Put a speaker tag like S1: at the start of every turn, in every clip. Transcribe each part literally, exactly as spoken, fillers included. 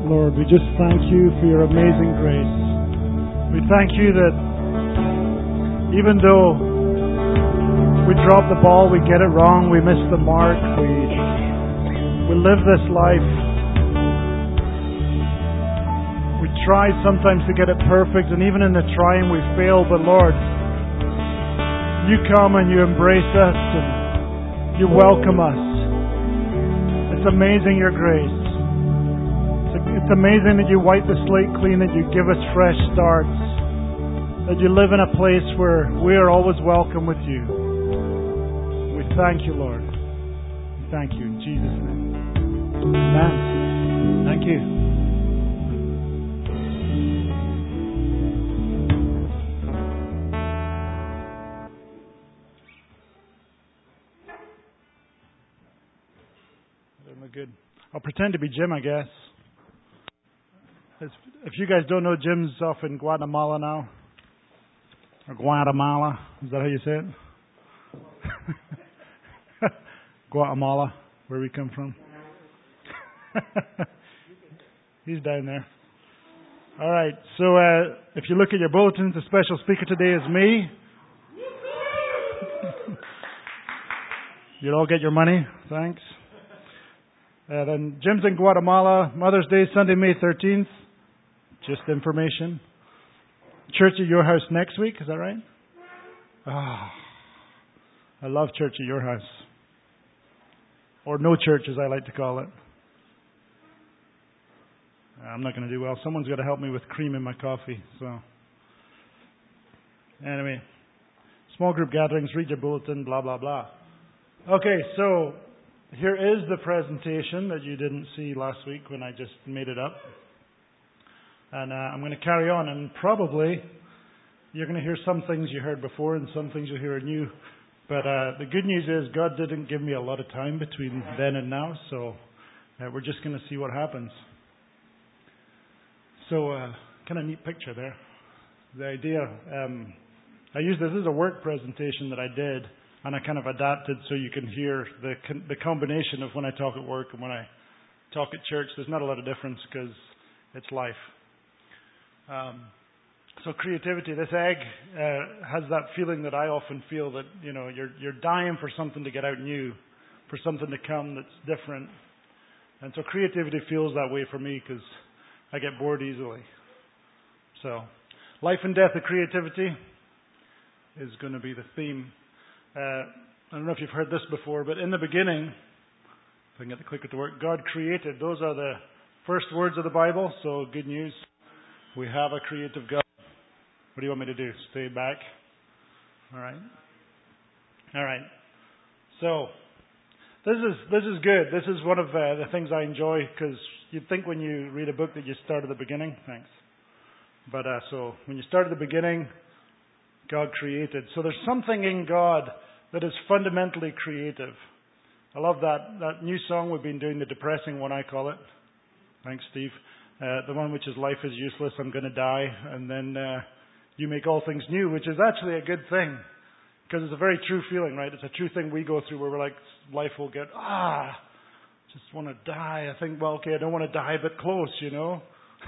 S1: Lord, we just thank you for your amazing grace. We thank you that even though we drop the ball, we get it wrong, we miss the mark, we, we live this life. We try sometimes to get it perfect, and even in the trying we fail, but Lord, you come and you embrace us and you welcome us. It's amazing your grace. It's amazing that you wipe the slate clean, that you give us fresh starts, that you live in a place where we are always welcome with you. We thank you, Lord. We thank you in Jesus' name. Amen. Thank you. Good. I'll pretend to be Jim, I guess. If you guys don't know, Jim's off in Guatemala now. Or Guatemala. Is that how you say it? Guatemala, where we come from. He's down there. All right. So uh, if you look at your bulletins, the special speaker today is me. You'll all get your money. Thanks. Uh, then Jim's in Guatemala. Mother's Day, Sunday, May thirteenth. Just information. Church at your house next week, is that right? Ah, oh, I love church at your house. Or no church, as I like to call it. I'm not going to do well. Someone's got to help me with cream in my coffee. So, anyway, small group gatherings, read your bulletin, blah, blah, blah. Okay, so here is the presentation that you didn't see last week when I just made it up. And uh, I'm going to carry on, and probably you're going to hear some things you heard before and some things you'll hear anew. But uh, the good news is God didn't give me a lot of time between then and now, so uh, we're just going to see what happens. So, uh, kind of neat picture there. The idea, um, I used this as a work presentation that I did, and I kind of adapted so you can hear the con- the combination of when I talk at work and when I talk at church. There's not a lot of difference because it's life. Um, so creativity, this egg uh, has that feeling that I often feel that, you know, you're you're dying for something to get out new, for something to come that's different. And so creativity feels that way for me because I get bored easily. So life and death of creativity is going to be the theme. Uh, I don't know if you've heard this before, but in the beginning, if I can get the clicker to work, God created. Those are the first words of the Bible, so good news. We have a creative God. What do you want me to do? Stay back? All right. All right. So, this is this is good. This is one of uh, the things I enjoy, because you'd think when you read a book that you start at the beginning. Thanks. But uh, so, when you start at the beginning, God created. So there's something in God that is fundamentally creative. I love that, that new song we've been doing, the depressing one, I call it. Thanks, Steve. Uh, the one which is life is useless, I'm going to die, and then uh, you make all things new, which is actually a good thing, because it's a very true feeling, right? It's a true thing we go through where we're like, life will get, ah, just want to die. I think, well, okay, I don't want to die, but close, you know?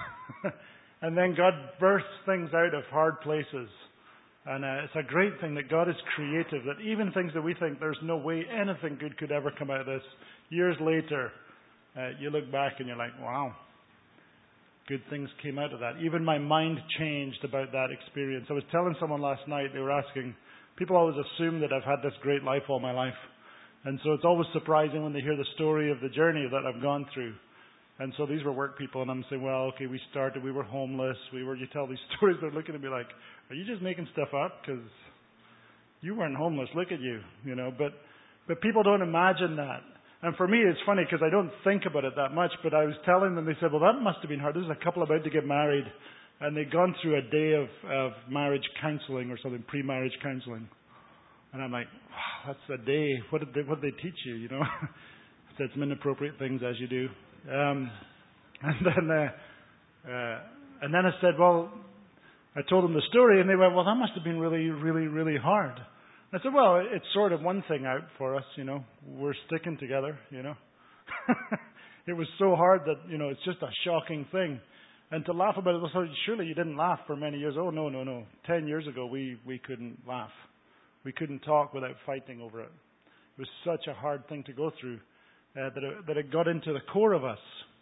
S1: And then God births things out of hard places. And uh, it's a great thing that God is creative, that even things that we think there's no way anything good could ever come out of this, years later, uh, you look back and you're like, wow, good things came out of that. Even my mind changed about that experience. I was telling someone last night, they were asking, people always assume that I've had this great life all my life. And so it's always surprising when they hear the story of the journey that I've gone through. And so these were work people, and I'm saying, well, okay, we started, we were homeless, we were, you tell these stories, they're looking at me like, are you just making stuff up? Because you weren't homeless, look at you, you know, but, but people don't imagine that. And for me, it's funny because I don't think about it that much, but I was telling them, they said, well, that must have been hard. This is a couple about to get married, and they'd gone through a day of, of marriage counseling or something, pre-marriage counseling. And I'm like, wow, that's a day. What did they, what did they teach you, you know? I said some inappropriate things, as you do. Um, and then, uh, uh, and then I said, well, I told them the story, and they went, well, that must have been really, really, really hard. I said, well, it's sort of one thing out for us, you know. We're sticking together, you know. it was so hard that, you know, it's just a shocking thing. And to laugh about it, so surely you didn't laugh for many years. Oh, no, no, no. Ten years ago, we, we couldn't laugh. We couldn't talk without fighting over it. It was such a hard thing to go through uh, that, it, that it got into the core of us.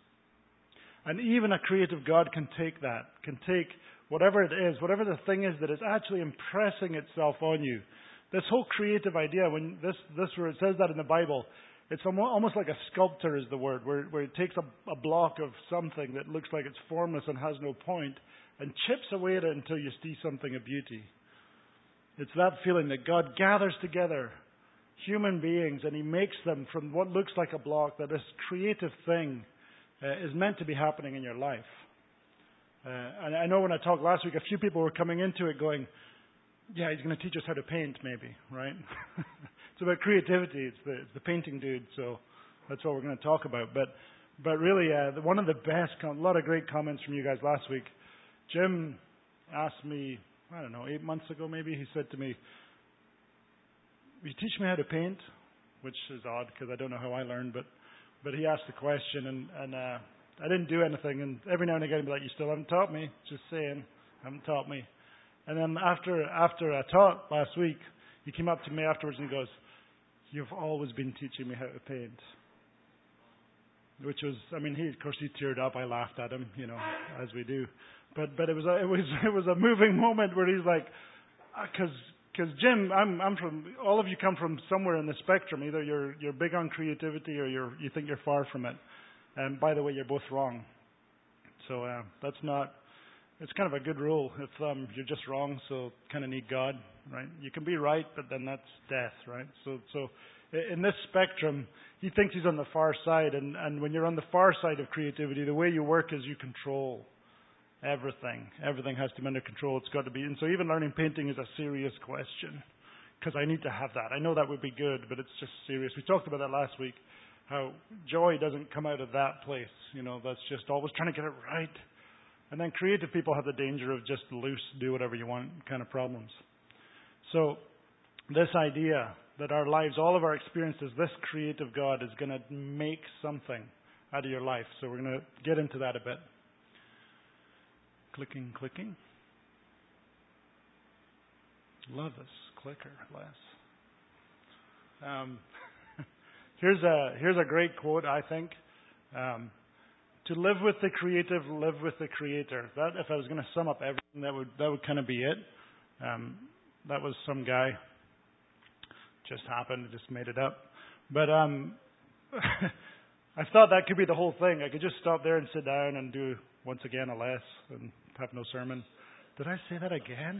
S1: And even a creative God can take that, can take whatever it is, whatever the thing is that is actually impressing itself on you. This whole creative idea, when this, this where it says that in the Bible, it's almost like a sculptor is the word, where, where it takes a, a block of something that looks like it's formless and has no point and chips away at it until you see something of beauty. It's that feeling that God gathers together human beings and He makes them from what looks like a block, that this creative thing uh, is meant to be happening in your life. Uh, and I know when I talked last week, a few people were coming into it going, yeah, he's going to teach us how to paint maybe, right? It's about creativity. It's the, it's the painting dude, so that's what we're going to talk about. But but really, uh, the, one of the best, com- a lot of great comments from you guys last week. Jim asked me, I don't know, eight months ago maybe, he said to me, will you teach me how to paint? Which is odd because I don't know how I learned, but but he asked the question, and, and uh, I didn't do anything. And every now and again he'd be like, you still haven't taught me. Just saying, haven't taught me. And then after after I taught last week, he came up to me afterwards and he goes, you've always been teaching me how to paint. Which was, I mean, he, of course, he teared up. I laughed at him, you know, as we do. But but it was a, it was it was a moving moment where he's like, because because Jim, I'm I'm from, all of you come from somewhere in the spectrum. Either you're you're big on creativity or you're you think you're far from it. And by the way, you're both wrong. So uh, that's not. It's kind of a good rule. If um, you're just wrong, so kind of need God, right? You can be right, but then that's death, right? So, so in this spectrum, he thinks he's on the far side, and, and when you're on the far side of creativity, the way you work is you control everything. Everything has to be under control. It's got to be, and so even learning painting is a serious question, because I need to have that. I know that would be good, but it's just serious. We talked about that last week. How joy doesn't come out of that place. You know, that's just always trying to get it right. And then creative people have the danger of just loose, do whatever you want kind of problems. So this idea that our lives, all of our experiences, this creative God is going to make something out of your life. So we're going to get into that a bit. Clicking, clicking. Love this clicker, Les. Um, here's a here's a great quote, I think. Um, To live with the creative, live with the creator. That, if I was going to sum up everything, that would that would kind of be it. Um, that was some guy. Just happened. Just made it up. But um, I thought that could be the whole thing. I could just stop there and sit down and do once again a less and have no sermon. Did I say that again?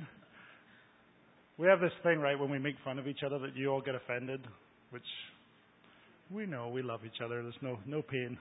S1: We have this thing, right, when we make fun of each other that you all get offended, which we know we love each other. There's no no pain.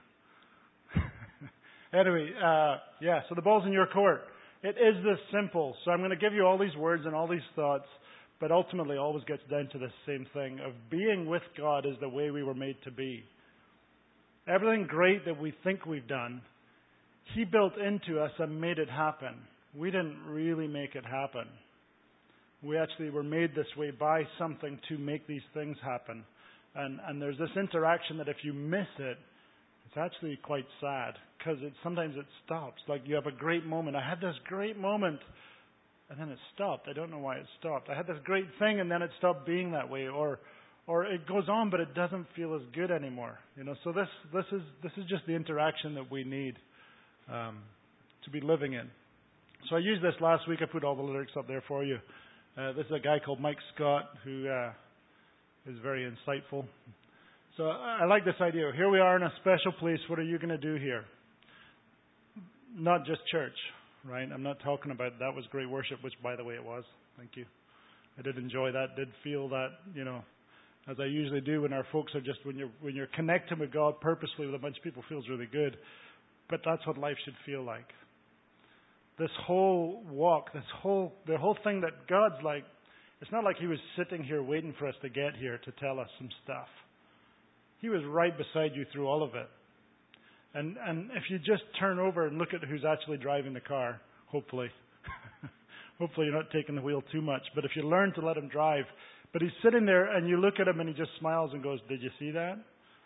S1: Anyway, uh, yeah, so the ball's in your court. It is this simple. So I'm going to give you all these words and all these thoughts, but ultimately it always gets down to the same thing of being with God is the way we were made to be. Everything great that we think we've done, He built into us and made it happen. We didn't really make it happen. We actually were made this way by something to make these things happen. And, and there's this interaction that if you miss it, it's actually quite sad because it sometimes it stops. Like you have a great moment. I had this great moment and then it stopped. I don't know why it stopped. I had this great thing and then it stopped being that way, or or it goes on but it doesn't feel as good anymore. You know, so this this is this is just the interaction that we need um, to be living in. So I used this last week. I put all the lyrics up there for you. Uh, this is a guy called Mike Scott who uh, is very insightful. So I like this idea. Here we are in a special place. What are you going to do here? Not just church, right? I'm not talking about that was great worship, which, by the way, it was. Thank you. I did enjoy that. Did feel that, you know, as I usually do when our folks are just when you're when you're connecting with God purposely with a bunch of people, feels really good. But that's what life should feel like. This whole walk, this whole the whole thing that God's like. It's not like He was sitting here waiting for us to get here to tell us some stuff. He was right beside you through all of it. And and if you just turn over and look at who's actually driving the car, hopefully, hopefully you're not taking the wheel too much, but if you learn to let Him drive, but He's sitting there and you look at Him and He just smiles and goes, did you see that?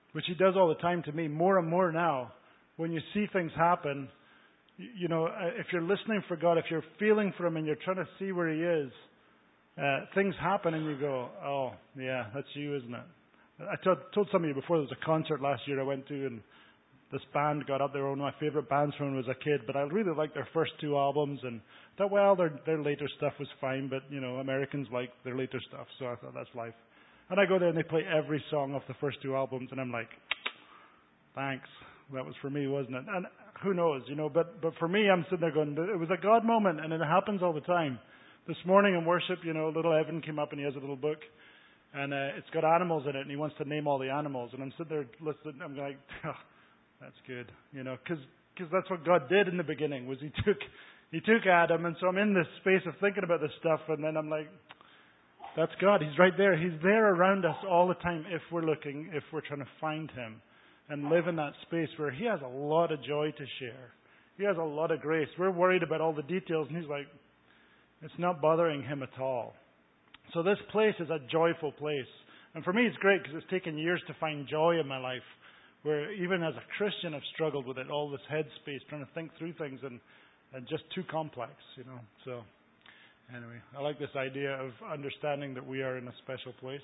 S1: which He does all the time to me, more and more now. When you see things happen, you, you know, if you're listening for God, if you're feeling for Him and you're trying to see where He is, uh, things happen and you go, oh, yeah, that's You, isn't it? I told, told some of you before, there was a concert last year I went to, and this band got up there. One of my favorite bands from when I was a kid, but I really liked their first two albums, and thought, well, their their later stuff was fine, but you know, Americans like their later stuff, so I thought that's life. And I go there and they play every song off the first two albums, and I'm like, thanks, that was for me, wasn't it? And who knows, you know? But but for me, I'm sitting there going, it was a God moment, and it happens all the time. This morning in worship, you know, little Evan came up and he has a little book. And uh, it's got animals in it, and he wants to name all the animals. And I'm sitting there listening. I'm like, oh, that's good, you know, because that's what God did in the beginning. Was He took He took Adam, and so I'm in this space of thinking about this stuff, and then I'm like, that's God. He's right there. He's there around us all the time if we're looking, if we're trying to find Him, and live in that space where He has a lot of joy to share. He has a lot of grace. We're worried about all the details, and He's like, it's not bothering Him at all. So this place is a joyful place. And for me, it's great because it's taken years to find joy in my life, where even as a Christian, I've struggled with it, all this headspace, trying to think through things, and, and just too complex, you know. So anyway, I like this idea of understanding that we are in a special place.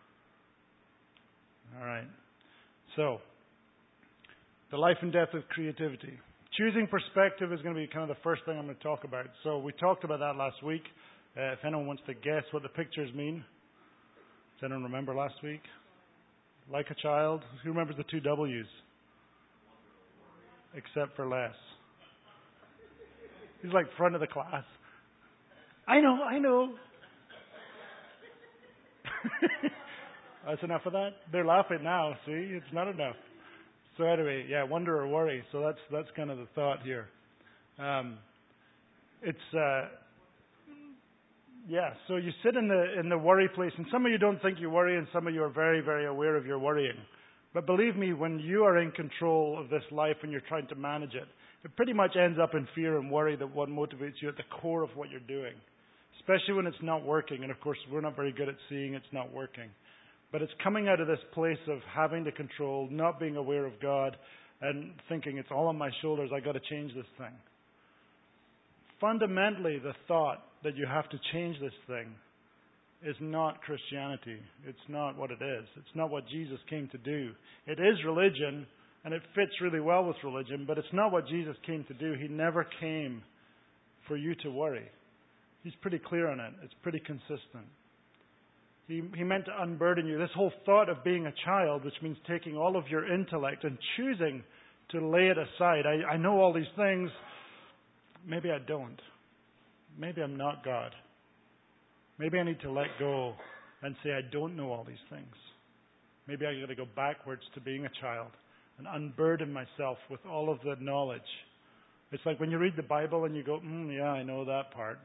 S1: All right. So, the life and death of creativity. Choosing perspective is going to be kind of the first thing I'm going to talk about. So we talked about that last week. Uh, if anyone wants to guess what the pictures mean. Does anyone remember last week? Like a child. Who remembers the two W's? Except for less. He's like front of the class. I know, I know. That's enough of that. They're laughing now. See, it's not enough. So anyway, yeah, wonder or worry. So that's that's kind of the thought here. Um, it's. Uh, Yeah, so you sit in the in the worry place, and some of you don't think you worry, and some of you are very, very aware of your worrying. But believe me, when you are in control of this life and you're trying to manage it, it pretty much ends up in fear and worry that what motivates you at the core of what you're doing, especially when it's not working. And of course, we're not very good at seeing it's not working. But it's coming out of this place of having to control, not being aware of God, and thinking it's all on my shoulders, I've got to change this thing. Fundamentally, the thought that you have to change this thing is not Christianity. It's not what it is. It's not what Jesus came to do. It is religion, and it fits really well with religion, but it's not what Jesus came to do. He never came for you to worry. He's pretty clear on it. It's pretty consistent. He, he meant to unburden you. This whole thought of being a child, which means taking all of your intellect and choosing to lay it aside. I, I know all these things. Maybe I don't. Maybe I'm not God. Maybe I need to let go and say I don't know all these things. Maybe I got to go backwards to being a child and unburden myself with all of the knowledge. It's like when you read the Bible and you go, mm, yeah, I know that part.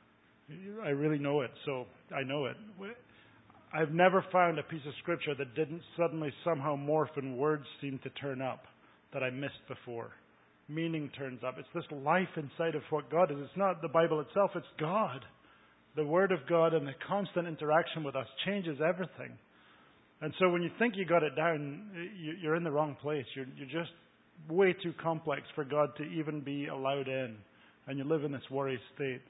S1: I really know it, so I know it. I've never found a piece of scripture that didn't suddenly somehow morph and words seem to turn up that I missed before. Meaning turns up. It's this life inside of what God is. It's not the Bible itself, it's God. The Word of God and the constant interaction with us changes everything. And so when you think you got it down, you're in the wrong place. You're, you're just way too complex for God to even be allowed in. And you live in this worry state.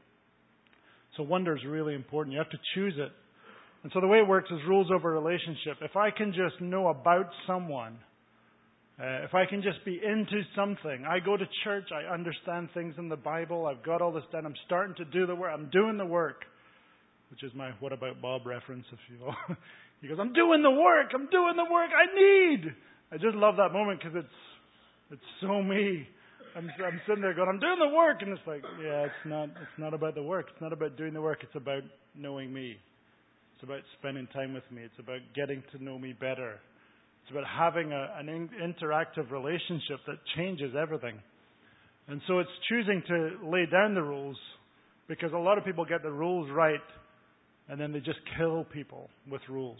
S1: So wonder is really important. You have to choose it. And so the way it works is rules over relationship. If I can just know about someone, Uh, if I can just be into something, I go to church, I understand things in the Bible, I've got all this done, I'm starting to do the work, I'm doing the work, which is my What About Bob reference, if you will. He goes, I'm doing the work, I'm doing the work I need. I just love that moment because it's it's so me. I'm, I'm sitting there going, I'm doing the work, and it's like, yeah, it's not, it's not about the work, it's not about doing the work, it's about knowing me. It's about spending time with me, it's about getting to know me better. It's about having a, an in, interactive relationship that changes everything. And so it's choosing to lay down the rules, because a lot of people get the rules right and then they just kill people with rules.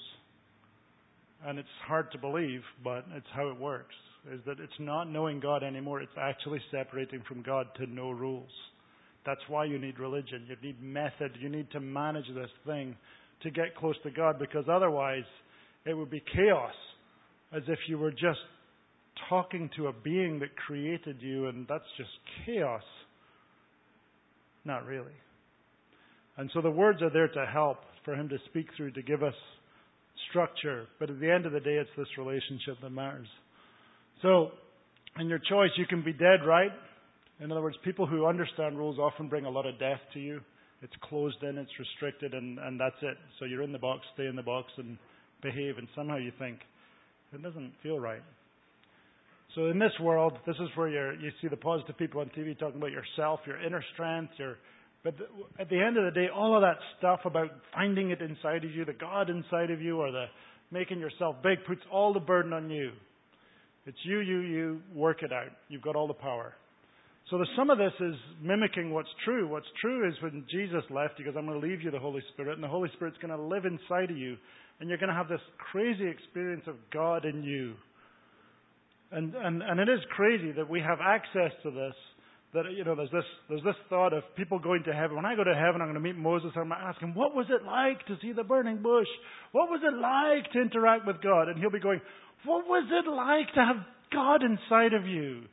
S1: And it's hard to believe, but it's how it works, is that it's not knowing God anymore. It's actually separating from God to know rules. That's why you need religion. You need method. You need to manage this thing to get close to God, because otherwise it would be chaos. as if you were just talking to a being that created you, and that's just chaos. Not really. And so the words are there to help, for Him to speak through, to give us structure. But at the end of the day, it's this relationship that matters. So, in your choice, you can be dead, right? In other words, people who understand rules often bring a lot of death to you. It's closed in, it's restricted, and, and that's it. So you're in the box, stay in the box, and behave. And somehow you think, it doesn't feel right. So in this world, this is where you're, you see the positive people on T V talking about yourself, your inner strength, your... But the, at the end of the day, all of that stuff about finding it inside of you, the God inside of you, or the making yourself big, puts all the burden on you. It's you, you, you, work it out. You've got all the power. So the, some of this is mimicking what's true. What's true is when Jesus left, He goes, I'm going to leave you the Holy Spirit, and the Holy Spirit's going to live inside of you, and you're going to have this crazy experience of God in you. And, and, and it is crazy that we have access to this. That, you know, there's this, there's this thought of people going to heaven. When I go to heaven, I'm going to meet Moses. I'm going to ask him, what was it like to see the burning bush? What was it like to interact with God? And he'll be going, what was it like to have God inside of you?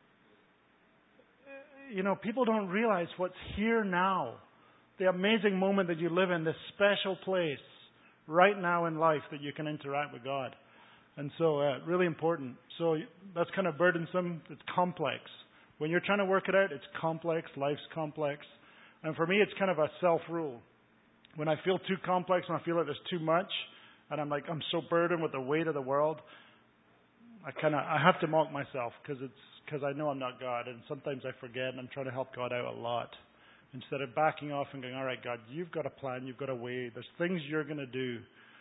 S1: You know, people don't realize what's here now. The amazing moment that you live in, this special place right now in life that you can interact with God. And so, uh, really important. So that's kind of burdensome. It's complex. When you're trying to work it out, it's complex. Life's complex. And for me, it's kind of a self-rule. When I feel too complex and I feel like there's too much, and I'm like, I'm so burdened with the weight of the world, I kind of, I have to mock myself because it's, because I know I'm not God. And sometimes I forget, and I'm trying to help God out a lot. Instead of backing off and going, all right, God, you've got a plan, you've got a way. There's things you're going to do.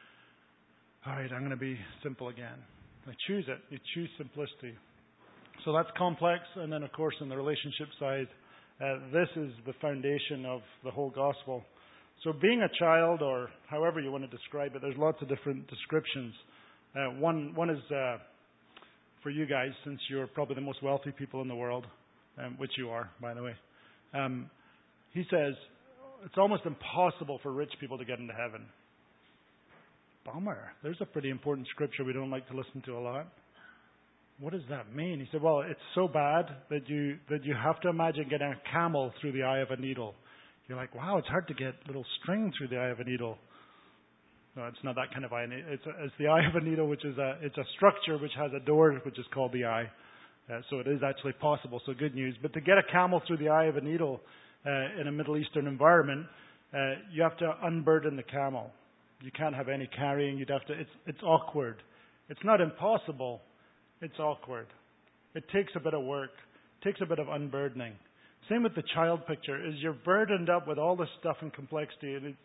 S1: All right, I'm going to be simple again. I choose it. You choose simplicity. So that's complex. And then, of course, on the relationship side, uh, this is the foundation of the whole gospel. So being a child, or however you want to describe it, there's lots of different descriptions. Uh, one, one is uh, for you guys, since you're probably the most wealthy people in the world, um, which you are, by the way. Um, he says, it's almost impossible for rich people to get into heaven. Bummer. There's a pretty important scripture we don't like to listen to a lot. What does that mean? He said, well, it's so bad that you that you have to imagine getting a camel through the eye of a needle. You're like, wow, it's hard to get little string through the eye of a needle. No, it's not that kind of eye. It's, a, it's the eye of a needle, which is a it's a structure which has a door, which is called the eye. Uh, so it is actually possible. So good news. But to get a camel through the eye of a needle uh, in a Middle Eastern environment, uh, you have to unburden the camel. You can't have any carrying. You'd have to. It's it's awkward. It's not impossible. It's awkward. It takes a bit of work. It takes a bit of unburdening. Same with the child picture. Is you're burdened up with all this stuff and complexity, and it,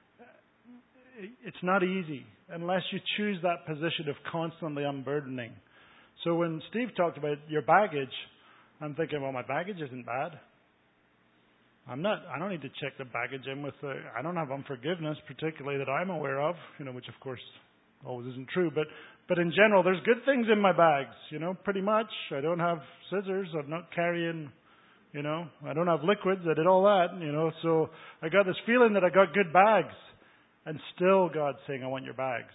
S1: it's not easy unless you choose that position of constantly unburdening. So when Steve talked about your baggage, I'm thinking, well, my baggage isn't bad. I'm not. I don't need to check the baggage in with. The, I don't have unforgiveness, particularly that I'm aware of. You know, which of course always isn't true. But but in general, there's good things in my bags. You know, pretty much. I don't have scissors. I'm not carrying. You know, I don't have liquids. I did all that. You know, so I got this feeling that I got good bags, and still God's saying, I want your bags,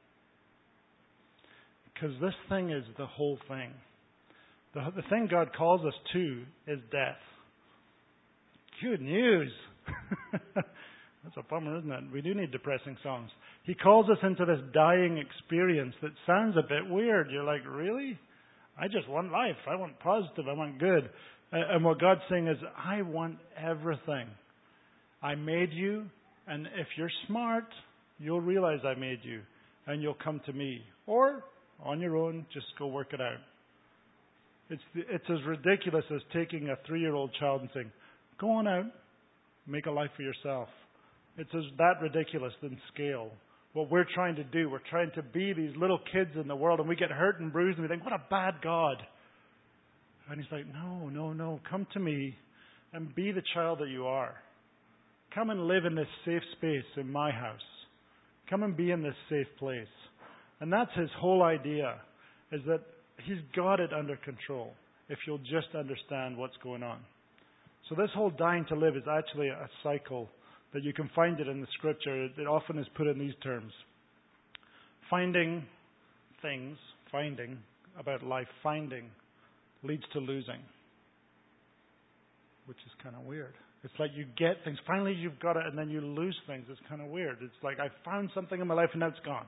S1: because this thing is the whole thing. The the thing God calls us to is death. Good news. That's a bummer, isn't it? We do need depressing songs. He calls us into this dying experience that sounds a bit weird. You're like, really? I just want life. I want positive. I want good. And what God's saying is, I want everything. I made you, and if you're smart, you'll realize I made you, and you'll come to me. Or, on your own, just go work it out. It's it's as ridiculous as taking a three-year-old child and saying, go on out, make a life for yourself. It's as that ridiculous in scale. What we're trying to do, we're trying to be these little kids in the world, and we get hurt and bruised, and we think, what a bad God. And He's like, no, no, no, come to me and be the child that you are. Come and live in this safe space in my house. Come and be in this safe place. And that's His whole idea, is that He's got it under control if you'll just understand what's going on. So this whole dying to live is actually a cycle that you can find it in the Scripture. It often is put in these terms. Finding things, finding, about life, finding leads to losing, which is kind of weird. It's like you get things, finally you've got it, and then you lose things. It's kind of weird. It's like I found something in my life and now it's gone.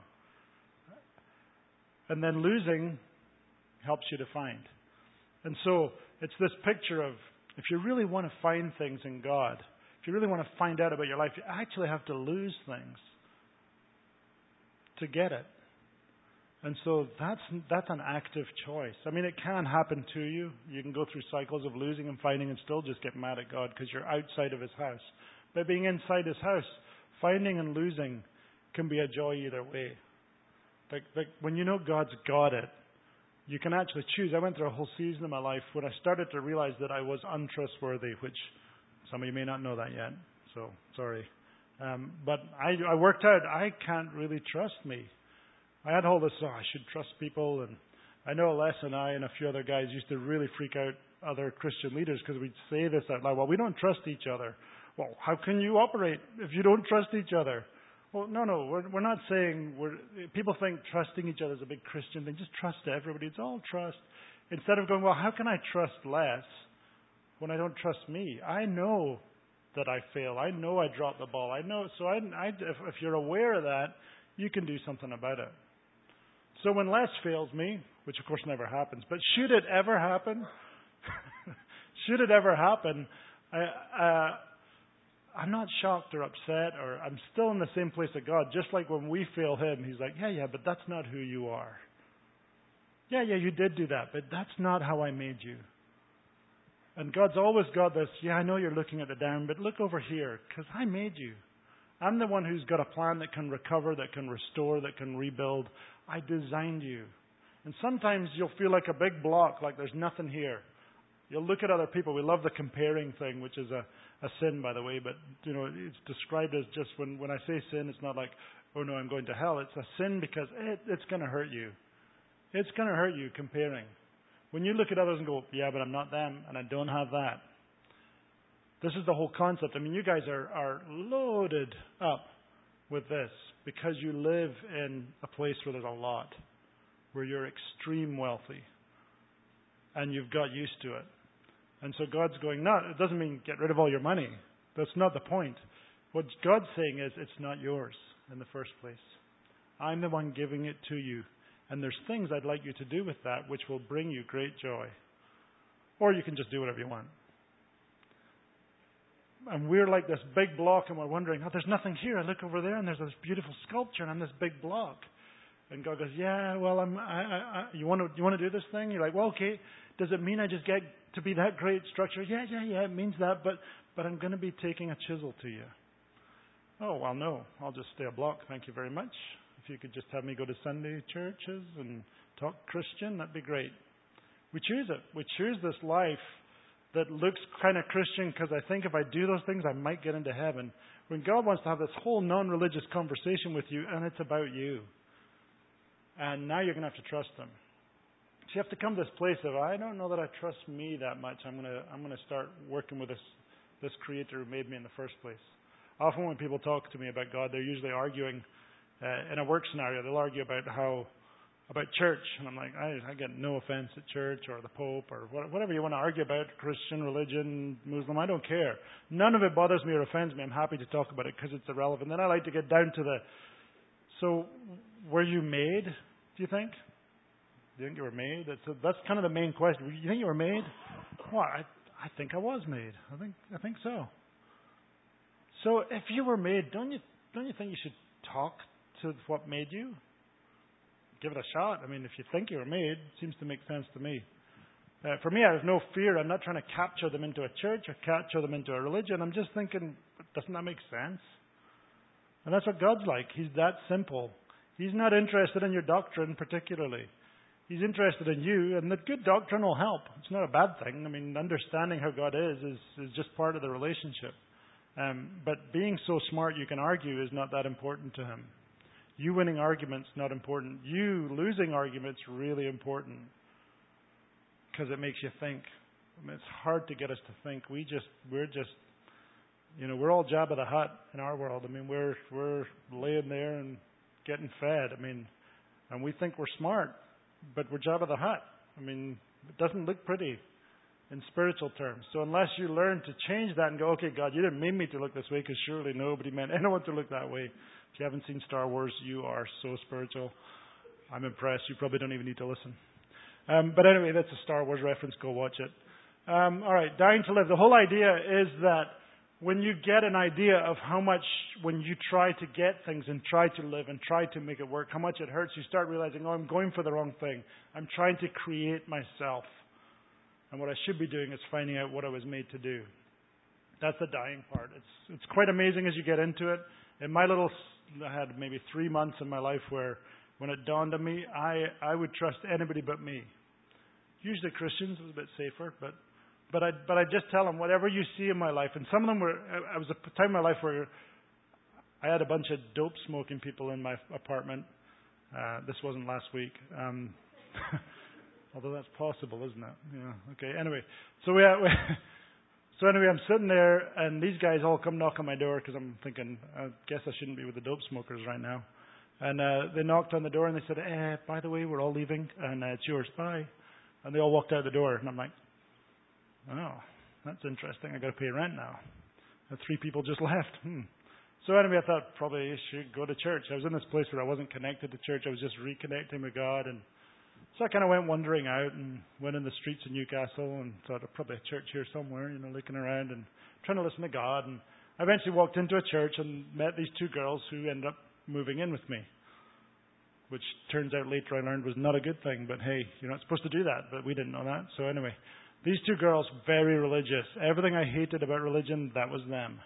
S1: And then losing helps you to find. And so it's this picture of, if you really want to find things in God, if you really want to find out about your life, you actually have to lose things to get it. And so that's that's an active choice. I mean, it can happen to you. You can go through cycles of losing and finding and still just get mad at God because you're outside of His house. But being inside His house, finding and losing can be a joy either way. Like, like when you know God's got it, you can actually choose. I went through a whole season of my life when I started to realize that I was untrustworthy, which some of you may not know that yet, so sorry. Um, but I, I worked out I can't really trust me. I had all this, oh, I should trust people, and I know Les and I and a few other guys used to really freak out other Christian leaders because we'd say this out loud, well, we don't trust each other. Well, how can you operate if you don't trust each other? Well, no, no, we're, we're not saying, we're, people think trusting each other is a big Christian thing. Just trust everybody. It's all trust. Instead of going, well, how can I trust less when I don't trust me? I know that I fail. I know I dropped the ball. I know, so I, I, if, if you're aware of that, you can do something about it. So when Les fails me, which of course never happens, but should it ever happen, should it ever happen, I, uh, I'm not shocked or upset, or I'm still in the same place that God. Just like when we fail Him, He's like, yeah, yeah, but that's not who you are. Yeah, yeah, you did do that, but that's not how I made you. And God's always got this, yeah, I know you're looking at the down, but look over here, because I made you. I'm the one who's got a plan that can recover, that can restore, that can rebuild. I designed you. And sometimes you'll feel like a big block, like there's nothing here. You'll look at other people. We love the comparing thing, which is a, a sin, by the way. But, you know, it's described as just when, when I say sin, it's not like, oh, no, I'm going to hell. It's a sin because it, it's going to hurt you. It's going to hurt you comparing. When you look at others and go, yeah, but I'm not them, and I don't have that. This is the whole concept. I mean, you guys are, are loaded up with this because you live in a place where there's a lot, where you're extreme wealthy, and you've got used to it. And so God's going, no, it doesn't mean get rid of all your money. That's not the point. What God's saying is it's not yours in the first place. I'm the one giving it to you. And there's things I'd like you to do with that which will bring you great joy. Or you can just do whatever you want. And we're like this big block and we're wondering, oh, there's nothing here. I look over there and there's this beautiful sculpture and I'm this big block. And God goes, yeah, well, I'm, I, I, I, you want to you want to do this thing? You're like, well, okay. Does it mean I just get to be that great structure? Yeah, yeah, yeah, it means that. But, but I'm going to be taking a chisel to you. Oh, well, no. I'll just stay a block. Thank you very much. If you could just have me go to Sunday churches and talk Christian, that'd be great. We choose it. We choose this life that looks kind of Christian because I think if I do those things, I might get into heaven. When God wants to have this whole non-religious conversation with you, and it's about you. And now you're going to have to trust Him. So you have to come to this place of, I don't know that I trust me that much. I'm going to I'm going to start working with this this Creator who made me in the first place. Often when people talk to me about God, they're usually arguing uh, in a work scenario. They'll argue about how about church, and I'm like, I, I get no offense at church or the Pope or whatever you want to argue about, Christian, religion, Muslim, I don't care. None of it bothers me or offends me. I'm happy to talk about it because it's irrelevant. Then I like to get down to the, so were you made, do you think? Do you think you were made? That's, a, that's kind of the main question. You think you were made? Well, I, I think I was made. I think I think so. So if you were made, don't you don't you think you should talk to what made you? Give it a shot. I mean, if you think you were made, it seems to make sense to me. Uh, for me, I have no fear. I'm not trying to capture them into a church or capture them into a religion. I'm just thinking, doesn't that make sense? And that's what God's like. He's that simple. He's not interested in your doctrine particularly. He's interested in you, and that good doctrine will help. It's not a bad thing. I mean, understanding how God is is, is just part of the relationship. Um, but being so smart you can argue is not that important to Him. You winning arguments, not important. You losing arguments, really important. Because it makes you think. I mean, it's hard to get us to think. We just, we're just, you know, we're all Jabba the Hutt in our world. I mean, we're, we're laying there and getting fed. I mean, and we think we're smart. but we're Jabba the Hutt. I mean, it doesn't look pretty in spiritual terms. So unless you learn to change that and go, okay, God, you didn't mean me to look this way, because surely nobody meant anyone to look that way. If you haven't seen Star Wars, you are so spiritual. I'm impressed. You probably don't even need to listen. Um, but anyway, that's a Star Wars reference. Go watch it. Um, all right, dying to live. The whole idea is that when you get an idea of how much, when you try to get things and try to live and try to make it work, how much it hurts, you start realizing, oh, I'm going for the wrong thing. I'm trying to create myself. And what I should be doing is finding out what I was made to do. That's the dying part. It's it's quite amazing as you get into it. In my little, I had maybe three months in my life where when it dawned on me, I, I would trust anybody but me. Usually Christians, it was a bit safer, but but I but I just tell them whatever you see in my life. And some of them were. I was a time in my life where I had a bunch of dope smoking people in my apartment. Uh, this wasn't last week. Um, Although that's possible, isn't it? Yeah. Okay. Anyway, so we, we so anyway, I'm sitting there, and these guys all come knock on my door because I'm thinking, I guess I shouldn't be with the dope smokers right now. And uh, they knocked on the door and they said, eh, by the way, we're all leaving, and uh, it's yours. Bye. And they all walked out the door, and I'm like, oh, that's interesting. I got to pay rent now. And three people just left. Hmm. So anyway, I thought probably I should go to church. I was in this place where I wasn't connected to church. I was just reconnecting with God, and so I kind of went wandering out and went in the streets of Newcastle and thought, oh, probably a church here somewhere, you know, looking around and trying to listen to God. And I eventually walked into a church and met these two girls who ended up moving in with me, which turns out later I learned was not a good thing. But hey, you're not supposed to do that, but we didn't know that. So anyway, these two girls, very religious. Everything I hated about religion, that was them.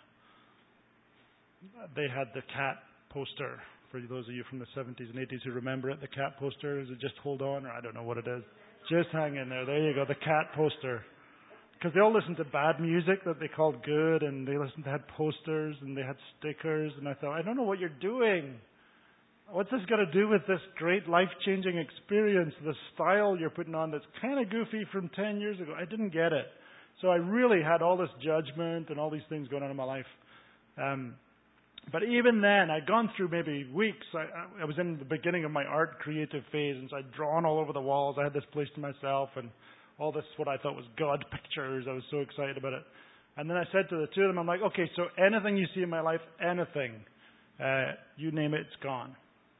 S1: They had the cat poster. For those of you from the seventies and eighties who remember it, the cat poster, is it just hold on, or I don't know what it is. Just hang in there. There you go, the cat poster. Because they all listened to bad music that they called good, and they listened to, had posters, and they had stickers, and I thought, I don't know what you're doing. What's this got to do with this great life-changing experience, the style you're putting on that's kind of goofy from ten years ago? I didn't get it. So I really had all this judgment and all these things going on in my life. Um, But even then, I'd gone through maybe weeks. I, I was in the beginning of my art creative phase, and so I'd drawn all over the walls. I had this place to myself, and all this, what I thought was God pictures. I was so excited about it. And then I said to the two of them, I'm like, okay, so anything you see in my life, anything, uh, you name it, it's gone.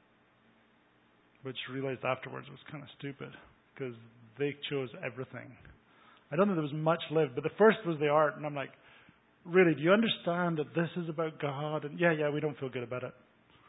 S1: Which I realized afterwards was kind of stupid, because they chose everything. I don't think there was much lived, but the first was the art, and I'm like, really, do you understand that this is about God? And yeah, yeah, we don't feel good about it.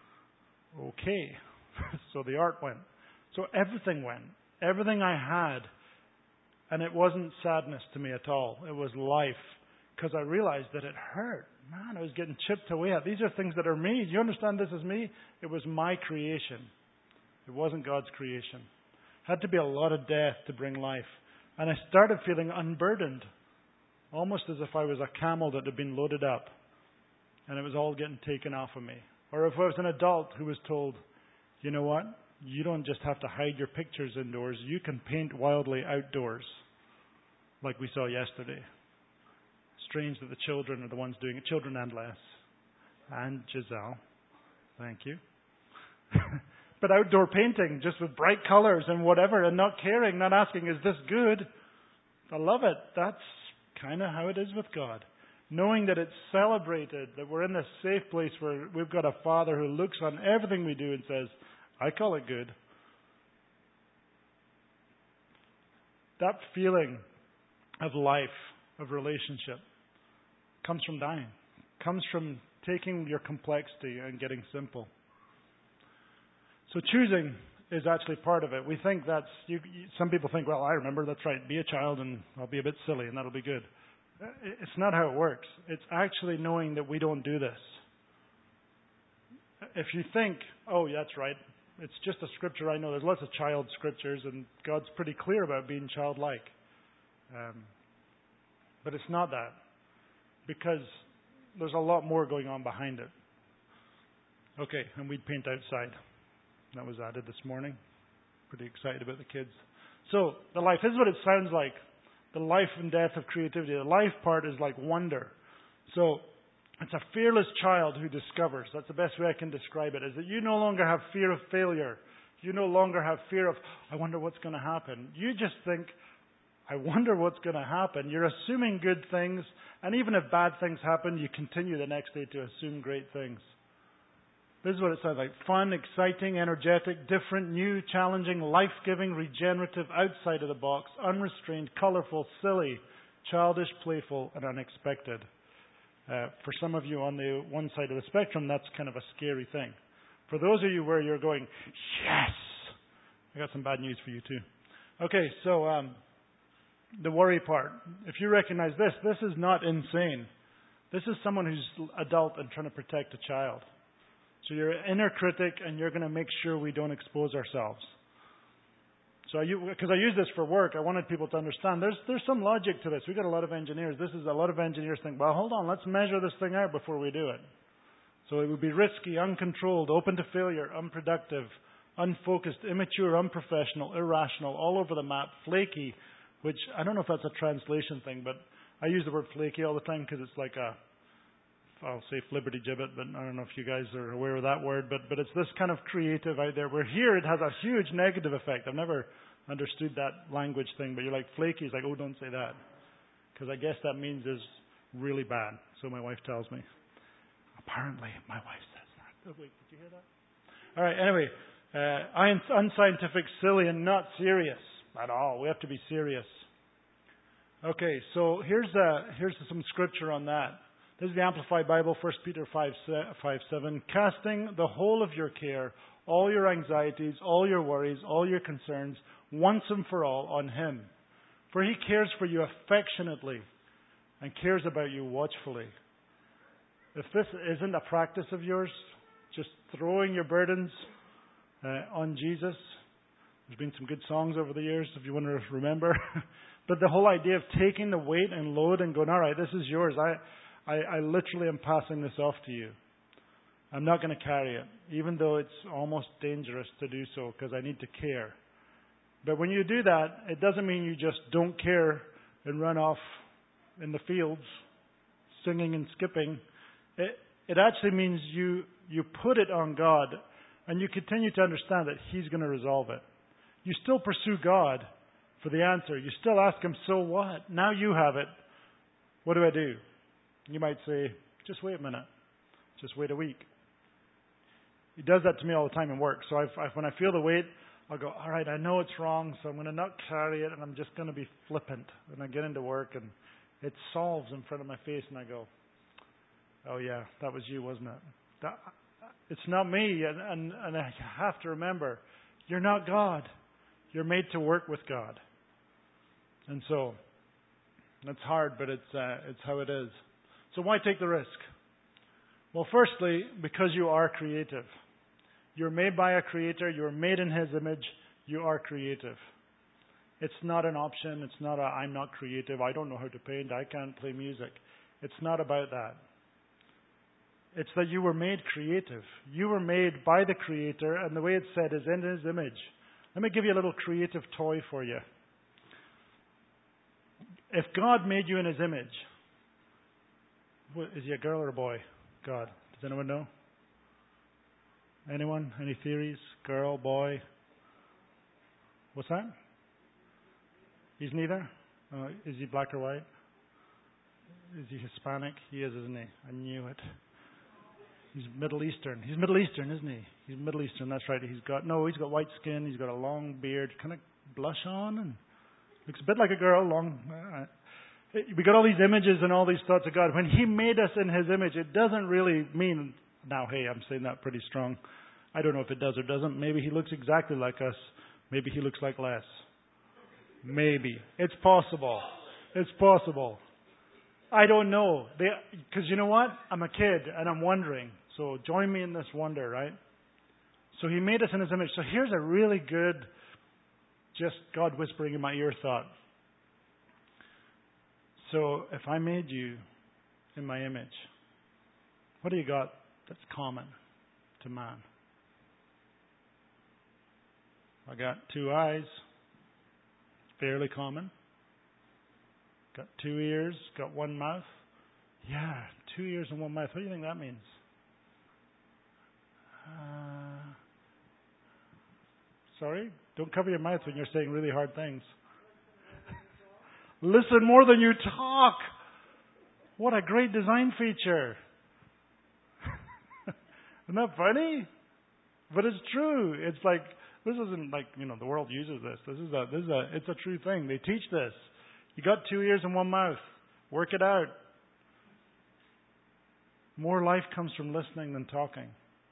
S1: Okay. So the art went. So everything went. Everything I had. And it wasn't sadness to me at all. It was life. Because I realized that it hurt. Man, I was getting chipped away at. These are things that are me. Do you understand this is me? It was my creation. It wasn't God's creation. It had to be a lot of death to bring life. And I started feeling unburdened. Almost as if I was a camel that had been loaded up and it was all getting taken off of me. Or if I was an adult who was told, you know what, you don't just have to hide your pictures indoors, you can paint wildly outdoors, like we saw yesterday. Strange that the children are the ones doing it, children and Les. And Giselle. Thank you. But outdoor painting, just with bright colors and whatever, and not caring, not asking, is this good? I love it. That's kind of how it is with God. Knowing that it's celebrated, that we're in this safe place where we've got a Father who looks on everything we do and says, I call it good. That feeling of life, of relationship, comes from dying. Comes from taking your complexity and getting simple. So choosing is actually part of it. We think that's, you, you, some people think, well, I remember, that's right, be a child and I'll be a bit silly and that'll be good. It's not how it works. It's actually knowing that we don't do this. If you think, oh, yeah, that's right, it's just a scripture I know. There's lots of child scriptures and God's pretty clear about being childlike. Um, but it's not that. Because there's a lot more going on behind it. Okay, and we'd paint outside. That was added this morning. Pretty excited about the kids. So, the life, this is what it sounds like. The life and death of creativity. The life part is like wonder. So, it's a fearless child who discovers. That's the best way I can describe it. Is that you no longer have fear of failure. You no longer have fear of, I wonder what's going to happen. You just think, I wonder what's going to happen. You're assuming good things, and even if bad things happen, you continue the next day to assume great things. This is what it sounds like. Fun, exciting, energetic, different, new, challenging, life-giving, regenerative, outside of the box, unrestrained, colorful, silly, childish, playful, and unexpected. Uh, for some of you on the one side of the spectrum, that's kind of a scary thing. For those of you where you're going, yes, I got some bad news for you too. Okay, so um, the worry part. If you recognize this, this is not insane. This is someone who's adult and trying to protect a child. So you're an inner critic, and you're going to make sure we don't expose ourselves. So because I, I use this for work, I wanted people to understand there's there's some logic to this. We've got a lot of engineers. This is a lot of engineers think, well, hold on, let's measure this thing out before we do it. So it would be risky, uncontrolled, open to failure, unproductive, unfocused, immature, unprofessional, irrational, all over the map, flaky, which I don't know if that's a translation thing, but I use the word flaky all the time because it's like a, I'll say flibberty gibbet, but I don't know if you guys are aware of that word, but, but it's this kind of creative out there, where here it has a huge negative effect. I've never understood that language thing, but you're like, flaky is like, oh, don't say that. Because I guess that means is really bad, so my wife tells me. Apparently, my wife says that. Oh, wait, did you hear that? All right, anyway, uh, unscientific, silly, and not serious at all. We have to be serious. Okay, so here's uh, here's some scripture on that. This is the Amplified Bible, First Peter five seven. Casting the whole of your care, all your anxieties, all your worries, all your concerns, once and for all on Him. For He cares for you affectionately and cares about you watchfully. If this isn't a practice of yours, just throwing your burdens uh, on Jesus. There's been some good songs over the years, if you want to remember. But the whole idea of taking the weight and load and going, all right, this is yours. I... I, I literally am passing this off to you. I'm not going to carry it, even though it's almost dangerous to do so because I need to care. But when you do that, it doesn't mean you just don't care and run off in the fields singing and skipping. It, it actually means you, you put it on God and you continue to understand that He's going to resolve it. You still pursue God for the answer. You still ask Him, so what? Now you have it. What do I do? You might say, just wait a minute. Just wait a week. He does that to me all the time in work. So I've, I've, when I feel the weight, I'll go, all right, I know it's wrong, so I'm going to not carry it, and I'm just going to be flippant. And I get into work, and it solves in front of my face, and I go, oh, yeah, that was you, wasn't it? That, it's not me, and, and, and I have to remember, you're not God. You're made to work with God. And so, it's hard, but it's uh, it's how it is. So why take the risk? Well, firstly, because you are creative. You're made by a creator. You're made in His image. You are creative. It's not an option. It's not a, I'm not creative. I don't know how to paint. I can't play music. It's not about that. It's that you were made creative. You were made by the Creator, and the way it's said is in His image. Let me give you a little creative toy for you. If God made you in His image, what, is He a girl or a boy? God. Does anyone know? Anyone? Any theories? Girl, boy? What's that? He's neither? Uh, is he black or white? Is he Hispanic? He is, isn't he? I knew it. He's Middle Eastern. He's Middle Eastern, isn't he? He's Middle Eastern, that's right. He's got, no, he's got white skin. He's got a long beard. Kind of blush on and looks a bit like a girl, long. Uh, we got all these images and all these thoughts of God. When He made us in His image, it doesn't really mean, now, hey, I'm saying that pretty strong. I don't know if it does or doesn't. Maybe He looks exactly like us. Maybe He looks like less. Maybe. It's possible. It's possible. I don't know. Because you know what? I'm a kid and I'm wondering. So join me in this wonder, right? So He made us in His image. So here's a really good, just God whispering in my ear thought. So if I made you in my image, what do you got that's common to man? I got two eyes, fairly common. Got two ears, got one mouth. Yeah, two ears and one mouth. What do you think that means? Uh, Sorry? Don't cover your mouth when you're saying really hard things. Listen more than you talk. What a great design feature. Isn't that funny? But it's true. It's like, this isn't like, you know, the world uses this. This is a, this is a, it's a true thing. They teach this. You got two ears and one mouth. Work it out. More life comes from listening than talking.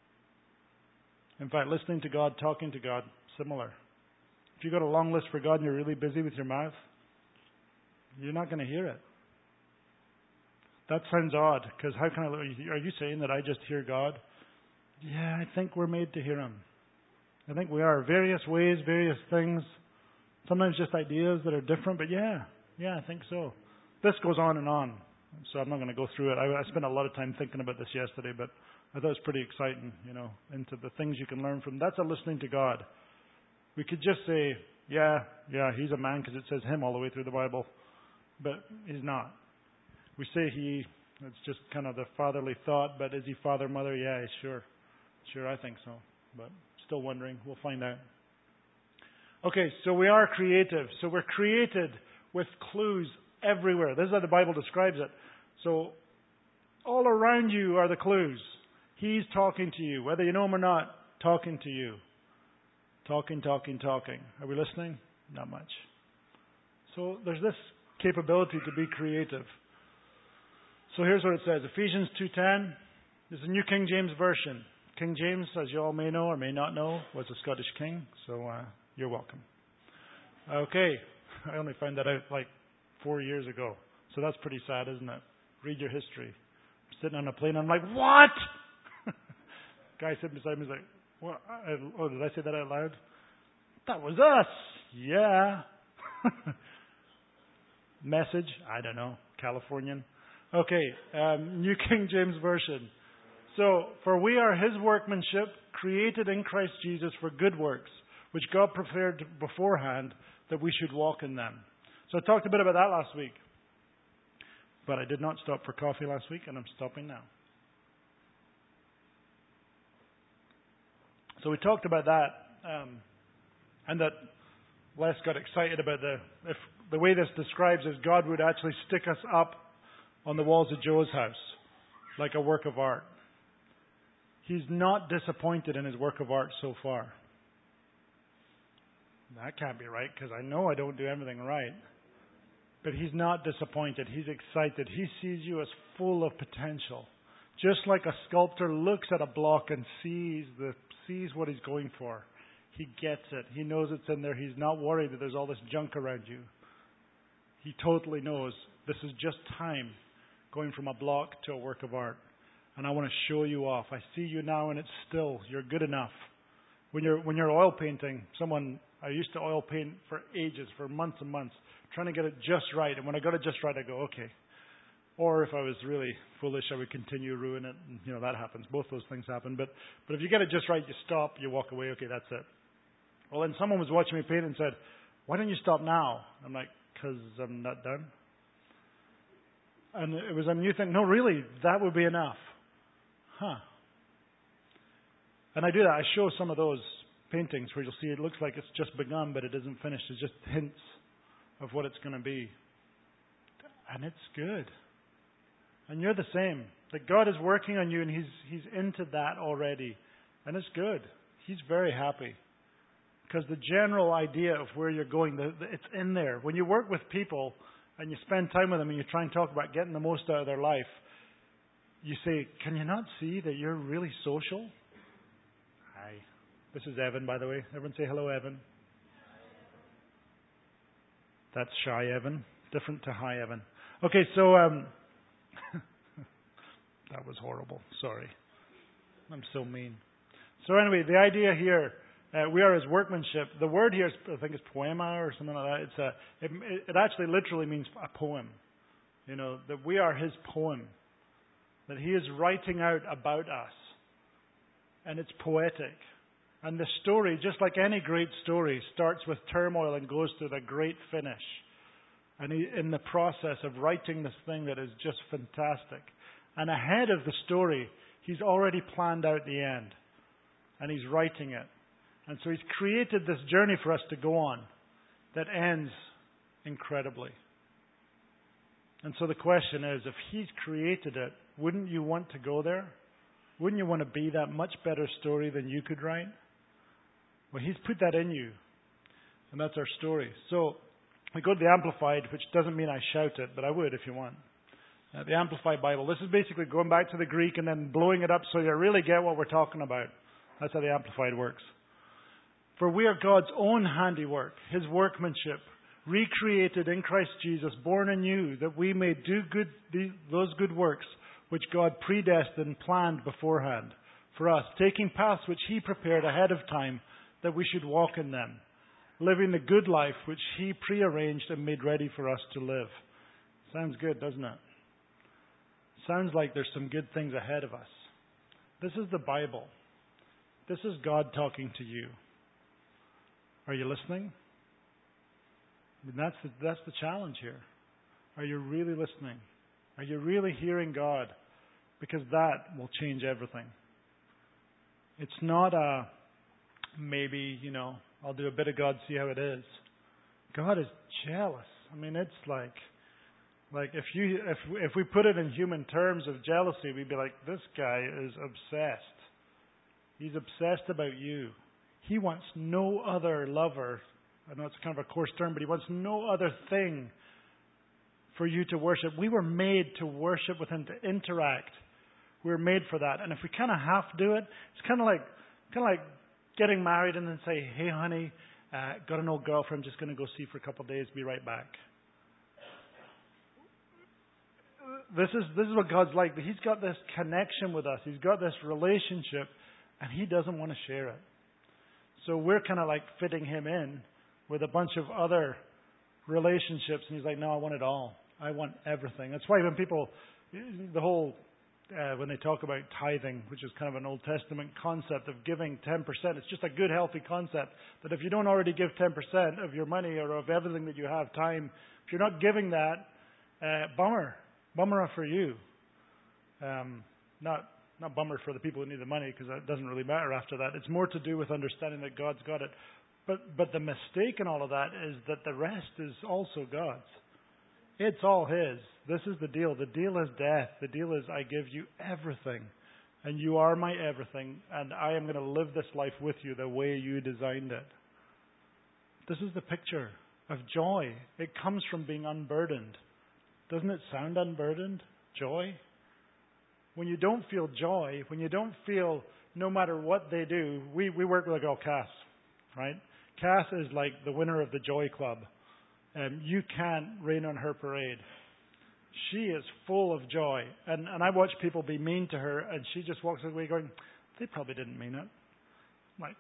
S1: In fact, listening to God, talking to God, similar. If you've got a long list for God and you're really busy with your mouth, you're not going to hear it. That sounds odd, because how can I, are you saying that I just hear God? Yeah, I think we're made to hear Him. I think we are. Various ways, various things. Sometimes just ideas that are different, but yeah, yeah, I think so. This goes on and on, so I'm not going to go through it. I, I spent a lot of time thinking about this yesterday, but I thought it was pretty exciting, you know, into the things you can learn from. That's a listening to God. We could just say, yeah, yeah, He's a man because it says Him all the way through the Bible, but He's not. We say He, it's just kind of the fatherly thought, but is He father, mother? Yeah, sure. Sure, I think so, but still wondering. We'll find out. Okay, so we are creative. So we're created with clues everywhere. This is how the Bible describes it. So all around you are the clues. He's talking to you, whether you know Him or not, talking to you. Talking, talking, talking. Are we listening? Not much. So there's this capability to be creative. So here's what it says. Ephesians two ten. This is a New King James Version. King James, as you all may know or may not know, was a Scottish king. So uh, you're welcome. Okay. I only found that out like four years ago. So that's pretty sad, isn't it? Read your history. I'm sitting on a plane. I'm like, what? Guy sitting beside me is like, what? I, oh, did I say that out loud? That was us. Yeah. Message? I don't know. Californian. Okay. Um, New King James Version. So, for we are His workmanship, created in Christ Jesus for good works, which God prepared beforehand that we should walk in them. So I talked a bit about that last week. But I did not stop for coffee last week, and I'm stopping now. So we talked about that, um, and that Les got excited about the, if the way this describes is God would actually stick us up on the walls of Joe's house, like a work of art. He's not disappointed in His work of art so far. That can't be right, because I know I don't do everything right. But He's not disappointed. He's excited. He sees you as full of potential. Just like a sculptor looks at a block and sees the sees what he's going for. He gets it. He knows it's in there. He's not worried that there's all this junk around you. He totally knows this is just time going from a block to a work of art. And I want to show you off. I see you now and it's still, you're good enough. When you're when you're oil painting, someone, I used to oil paint for ages, for months and months, trying to get it just right. And when I got it just right, I go, okay. Or if I was really foolish, I would continue to ruin it. And, you know, that happens. Both those things happen. But but if you get it just right, you stop, you walk away. Okay, that's it. Well, then someone was watching me paint and said, why don't you stop now? I'm like, because I'm not done. And it was a new thing. No, really, that would be enough. Huh. And I do that. I show some of those paintings where you'll see it looks like it's just begun, but it isn't finished. It's just hints of what it's going to be. And it's good. And you're the same. That God is working on you and He's He's into that already. And it's good. He's very happy. Because the general idea of where you're going, the, the, it's in there. When you work with people and you spend time with them and you try and talk about getting the most out of their life, you say, can you not see that you're really social? Hi. This is Evan, by the way. Everyone say hello, Evan. That's shy Evan. Different to hi Evan. Okay, so um, that was horrible. Sorry. I'm so mean. So anyway, the idea here, uh, we are His workmanship. The word here, is, I think, is poema or something like that. It's a. It, it actually literally means a poem. You know, that we are His poem. That He is writing out about us. And it's poetic. And the story, just like any great story, starts with turmoil and goes to the great finish. And he, in the process of writing this thing that is just fantastic. And ahead of the story, He's already planned out the end. And He's writing it. And so He's created this journey for us to go on that ends incredibly. And so the question is, if He's created it, wouldn't you want to go there? Wouldn't you want to be that much better story than you could write? Well, He's put that in you. And that's our story. So we go to the Amplified, which doesn't mean I shout it, but I would if you want. Uh, the Amplified Bible. This is basically going back to the Greek and then blowing it up so you really get what we're talking about. That's how the Amplified works. For we are God's own handiwork, His workmanship, recreated in Christ Jesus, born anew, that we may do good these, those good works which God predestined, planned beforehand for us, taking paths which He prepared ahead of time that we should walk in them, living the good life which He prearranged and made ready for us to live. Sounds good, doesn't it? Sounds like there's some good things ahead of us. This is the Bible. This is God talking to you. Are you listening? I mean, that's the, that's the challenge here. Are you really listening? Are you really hearing God? Because that will change everything. It's not a maybe, you know, I'll do a bit of God, see how it is. God is jealous. I mean, it's like, like if you if if we put it in human terms of jealousy, we'd be like, this guy is obsessed. He's obsessed about you. He wants no other lover. I know it's kind of a coarse term, but He wants no other thing for you to worship. We were made to worship with Him, to interact. We were made for that. And if we kind of half do it, it's kind of like kind of like getting married and then say, hey, honey, uh, got an old girlfriend, just going to go see for a couple of days, be right back. This is this is what God's like. He's got this connection with us. He's got this relationship, and He doesn't want to share it. So we're kind of like fitting Him in with a bunch of other relationships, and He's like, no, I want it all. I want everything. That's why when people, the whole, uh, when they talk about tithing, which is kind of an Old Testament concept of giving ten percent, it's just a good, healthy concept that if you don't already give ten percent of your money or of everything that you have, time, if you're not giving that, uh, bummer. Bummer for you. Um, not not bummer for the people who need the money, because that doesn't really matter after that. It's more to do with understanding that God's got it. But but the mistake in all of that is that the rest is also God's. It's all His. This is the deal. The deal is death. The deal is I give you everything. And you are my everything. And I am going to live this life with you the way you designed it. This is the picture of joy. It comes from being unburdened. Doesn't it sound unburdened? Joy? When you don't feel joy, when you don't feel no matter what they do, we, we work with a girl, Cass, right? Cass is like the winner of the Joy Club. Um, you can't rain on her parade. She is full of joy. And, and I watch people be mean to her, and she just walks away going, they probably didn't mean it. I'm like,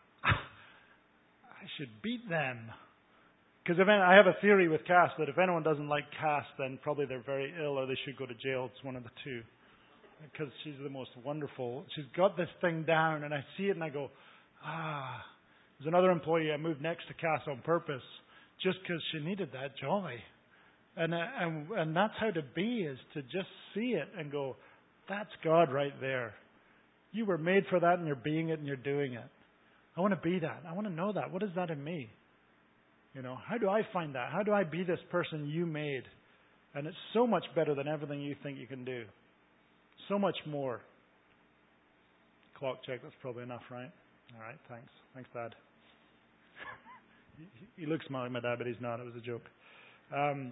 S1: I should beat them. Because I have a theory with Cass that if anyone doesn't like Cass, then probably they're very ill or they should go to jail. It's one of the two. Because she's the most wonderful. She's got this thing down, and I see it and I go, ah. There's another employee I moved next to Cass on purpose just because she needed that joy. And, uh, and and that's how to be, is to just see it and go, that's God right there. You were made for that, and you're being it and you're doing it. I want to be that. I want to know that. What is that in me? You know, how do I find that? How do I be this person you made? And it's so much better than everything you think you can do. So much more. Clock check, that's probably enough, right? All right, thanks. Thanks, Dad. he, he looks like my dad, but he's not. It was a joke. Um,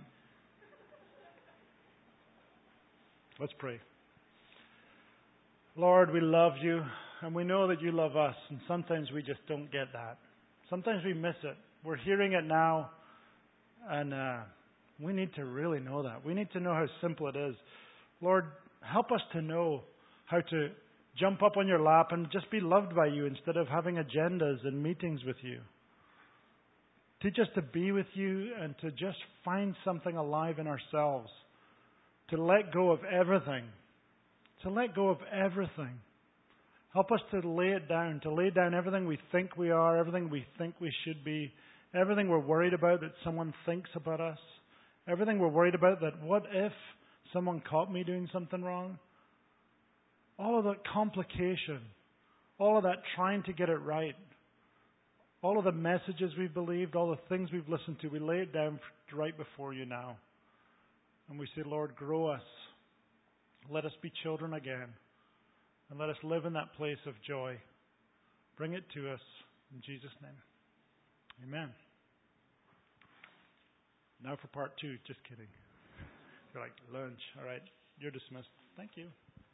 S1: let's pray. Lord, we love you, and we know that you love us, and sometimes we just don't get that. Sometimes we miss it. We're hearing it now, and uh, we need to really know that. We need to know how simple it is. Lord, help us to know how to jump up on your lap and just be loved by you instead of having agendas and meetings with you. Teach us to be with you and to just find something alive in ourselves. To let go of everything. To let go of everything. Help us to lay it down, to lay down everything we think we are, everything we think we should be, everything we're worried about that someone thinks about us, everything we're worried about that what if someone caught me doing something wrong? All of that complication, all of that trying to get it right, all of the messages we've believed, all the things we've listened to, we lay it down right before you now. And we say, Lord, grow us. Let us be children again. And let us live in that place of joy. Bring it to us in Jesus' name. Amen. Now for part two. Just kidding. You're like, lunch. All right. You're dismissed. Thank you.